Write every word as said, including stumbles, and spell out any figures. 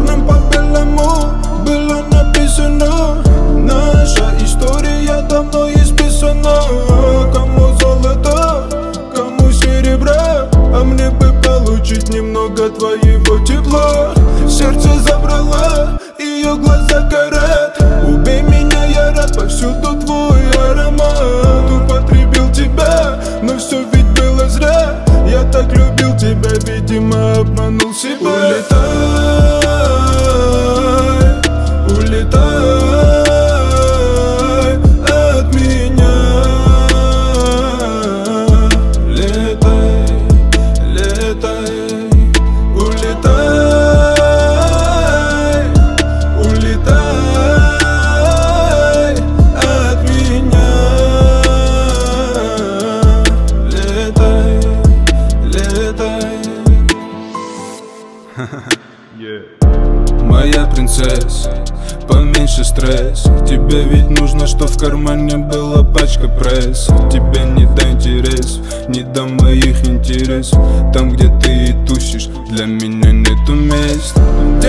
черным по белому было написано: наша история давно исписана. Кому золото, кому серебра, а мне бы получить немного твоего тепла. Сердце забрала, ее глаза горят. Убей меня, я рад, повсюду твой аромат. Употребил тебя, но все ведь было зря. Я так любил тебя, видимо, обманул себя. Улетай, улетай от меня. Летай, летай, улетай, улетай от меня. Летай, летай. Yeah. Моя принцесса, поменьше стресс. Тебе ведь нужно, что в кармане была пачка пресс. Тебе не до интересов, не до моих интересов. Там, где ты и тусишь, для меня нету места.